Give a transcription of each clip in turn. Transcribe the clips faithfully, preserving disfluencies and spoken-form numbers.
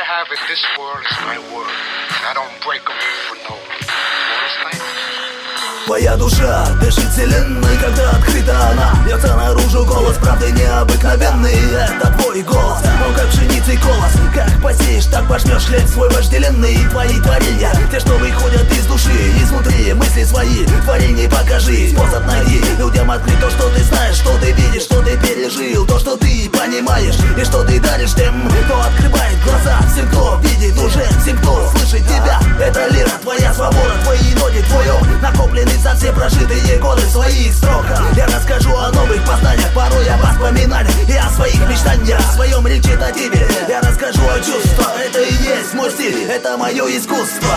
I have in this world is my word, and I don't break them for no one. You understand? Твоя душа дышит вселенной, когда открыта она. Льется наружу голос правды необыкновенный. Это твой голос, он как пшеницей колос. Как посеешь, так пожнешь хлеб свой вожделенный. Твои творения, те, что выходят из души, изнутри мысли свои, творения покажи. Способ найти людям открыть то, что ты знаешь, что ты видишь, что ты пережил, то, что ты понимаешь и что ты даришь тем, кто открывает глаза. Всем, кто видит уже, всем, кто слышит тебя. Это лира, твоя свобода, твои ноги, твой ум, накопленный за все прожитые годы в своих строках. Я расскажу о новых познаниях, порой о воспоминаниях и о своих мечтаниях, в своем речитативе. Я расскажу о чувствах, это и есть мой стиль, это мое искусство.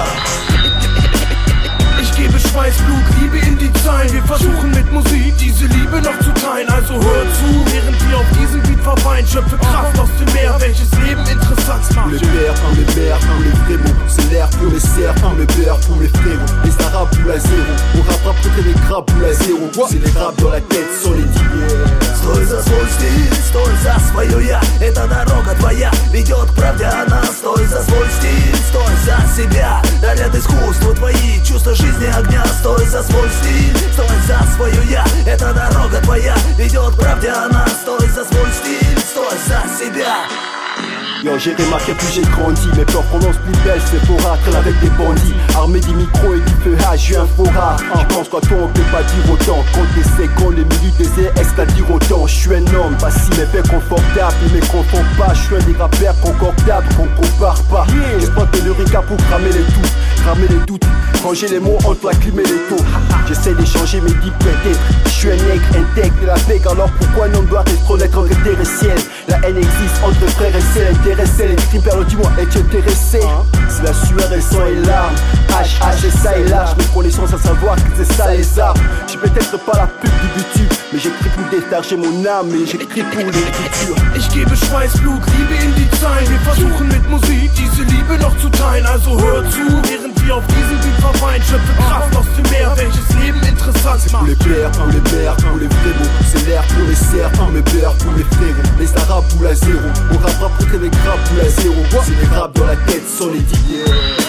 Ich gebe Schweiß, Blut, Liebe in die Zeilen. Wir versuchen mit Musik diese Liebe noch zu teilen. Also hör zu, während wir auf diesem Beat verweilen. Schöpfe Kraft aus dem Meer, welches Leben interessant macht. Pour les pères, pour les mères, pour les vrais mots. C'est l'air pour les serfs, pour le beurre, pour les frérots. Les arabes pour la zéro, on rappera peut-être les crabes pour la zéro. C'est les raps dans la tête, sur les dix. Стой за свой стиль, стой за свое я. Эта дорога твоя ведет к правде она. Стой за свой стиль, стой за себя. Дарят искусству твои чувства жизни огня. Стой за свой стиль, стой за свое я. Эта doroga твоя ведет к правде она. Стой за свой стиль, стой за себя. Yo, j'ai remarqué plus j'ai grandi, mes peurs prononcent plus belles, c'est pour traîne avec des bandits. Armé des micros et du feuillage, j'ai un faux rare. J'pense qu'à toi on peut pas dire autant. Quand les secondes, les minutes, des ex, qu'à dire autant. J'suis un homme, pas si mes faits confortables, ils me confondent pas. J'suis un des rappeurs concordables, qu'on compare pas. J'ai pas de l'eureka pour cramer les doutes, cramer les doutes. Ranger les mots entre la clim et les taux. J'essaie d'échanger mes dix peut-être. J'suis un nègre intègre de la paix, alors pourquoi un homme doit être honnête entre terre et ciel? La haine existe entre frères et sœurs. Intéressé, les crimes perdent, dis-moi, es-tu intéressé? C'est la sueur et le sang et larmes. H, H et ça et là, j'me connaissance à savoir que c'est ça les armes. J'suis peut-être pas la pub du bitume, mais j'écris pour décharger mon âme et j'écris pour l'écriture. Ich gebe Schweiß, Blut, Liebe in die Zeilen. Wir versuchen mit Musik diese Liebe noch zu teilen. Also hör zu, während wir auf diesem Beat verweilen. Schöpfe Kraft aus dem Meer, welches Leben interessant macht. Pour les pères, pour les mères, pour les vrais mots. C'est l'air pour les serfs, pour mes beurres, pour les frérots. Les arabes pour la zéro, on rappera peut-être les crabes pour la zéro. C'est les raps dans la tête, sont les dix.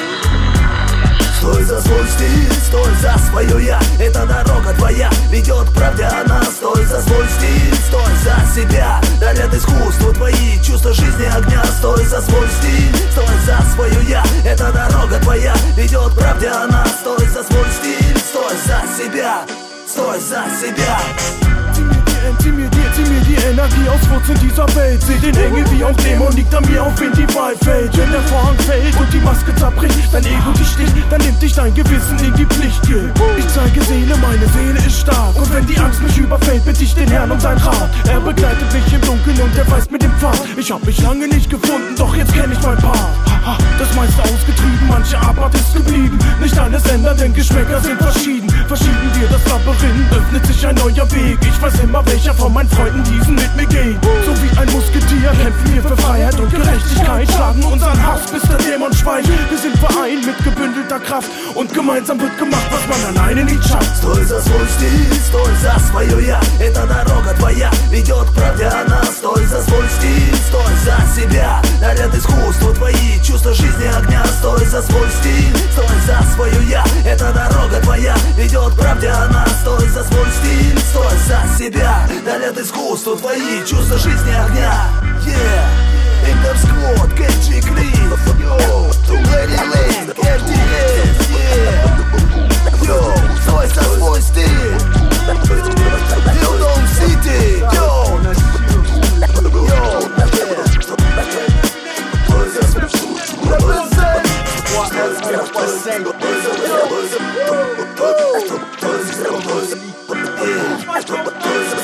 Стой за свой стиль, стой за свое я. Эта дорога твоя ведет к правде она. Стой за свой стиль, стой за себя. Дарят искусству твои чувства жизни огня. Стой за свой стиль, стой за свое я. Эта дорога твоя ведет к правде она. Стой за свой стиль, sтой за себя. Sтой за себя. Zieh mir dir, zieh mir die Energie aus Wurzeln dieser Welt. Seh den Engel wie auch Dämon, liegt an mir, auf wen die Wahl fällt. Wenn der Vorhang fällt und die Maske zerbricht, dein Ego dich sticht, dann nimmt dich dein Gewissen in die Pflicht. Ich zeige Seele, meine Seele ist stark. Und wenn die Angst mich überfällt, bitte ich den Herrn um sein Rat. Er begleitet mich im Dunkeln und er weist mir den Pfad. Ich hab mich lange nicht gefunden, doch jetzt kenn ich mein Paar. Haha, das meiste ausgetrieben, manche Abart ist geblieben. Nicht alles ändern, denn Geschmäcker sind verschieden. Verschieden wir das Labyrinth, öffnet sich ein neuer Weg. Ich weiß immer, welcher von meinen Freunden diesen mit mir geht. So wie ein Musketier kämpfen wir für Freiheit und Gerechtigkeit. Schlagen unseren Hass, bis der Dämon schweigt. Wir sind vereint mit gebündelter Kraft und gemeinsam wird gemacht, was man alleine nicht schafft. Стой за свой стиль, стой за свое я. Эта дорога твоя ведет к правде она. Стой за свой стиль, стой за себя. Дарят искусству твои чувства жизни огня. Стой за свой стиль, стой за свое я. Эта дорога твоя ведет к правде она. Стой за свой стиль, стой за себя. Дарят искусству твои чувства жизни огня. Yeah, Интерсквот, Кэджи Клин, йоу, Тулэри Лейн, эр ди эс, yeah. Йоу, стой за свой стиль. Дилдом Сити, йоу. Йоу, yeah.